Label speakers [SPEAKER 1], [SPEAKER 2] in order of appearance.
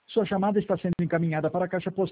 [SPEAKER 1] Sua chamada está sendo encaminhada para a caixa postal